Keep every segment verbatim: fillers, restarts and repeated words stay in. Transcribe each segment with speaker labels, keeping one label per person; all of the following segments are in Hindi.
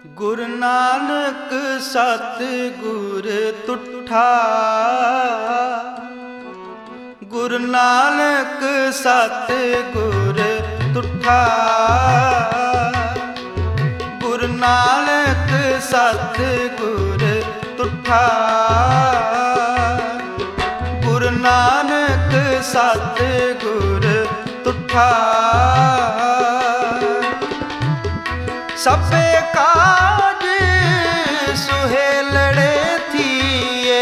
Speaker 1: गुरु नानक सतगुर तुठा, गुरु नानक सतगुर तुठा, गुरु नानक सतगुर तुठा, गुरु नानक सतगुर तुठा। सबे काज सुहेलड़े थिए,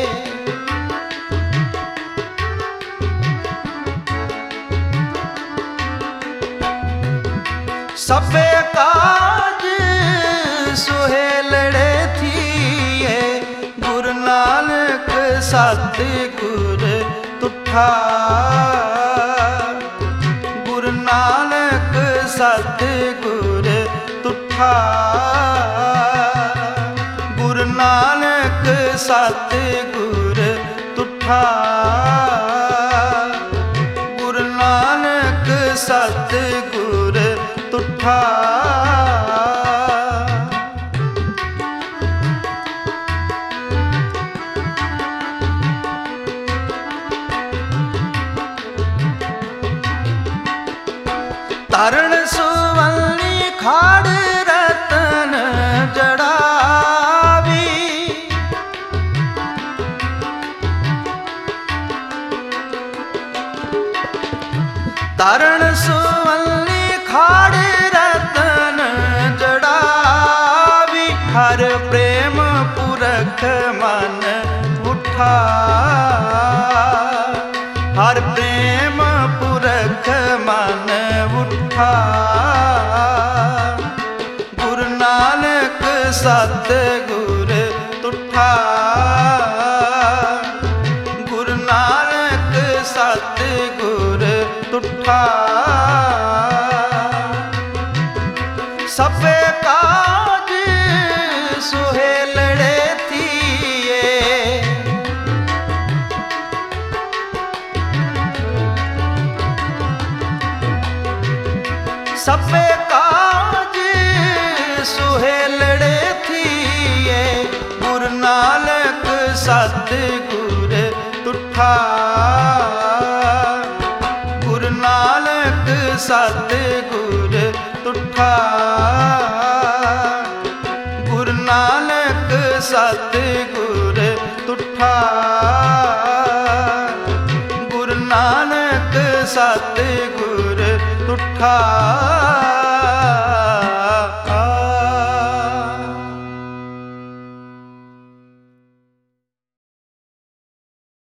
Speaker 1: सबे काज सुहेलड़े थिए, गुरु नानक सतगुर तुठा, गुरु नानक सतगुर तुठा, गुरु नानक सतगुर तुठा, गुरु नानक सतगुर तुठा। तरण सुवल्ली खाड़ रतन जड़ावी, तरण सुवल्ली खाड़ रतन जड़ावी, हर प्रेम पुरख मन उठा, हर प्रेम पुरख मन उठा, गुरु नानक सतगुर तुठा, गुरु नानक सतगुर तुठा। सबे काज सुहेलड़े थिए, सबे काज सुहेलड़े थिए, गुरु नानक सतगुर तुठा, गुरु नानक सतगुर तुठा, गुरु नानक सतगुर तुठा, गुरु नानक सतगुर तुठा।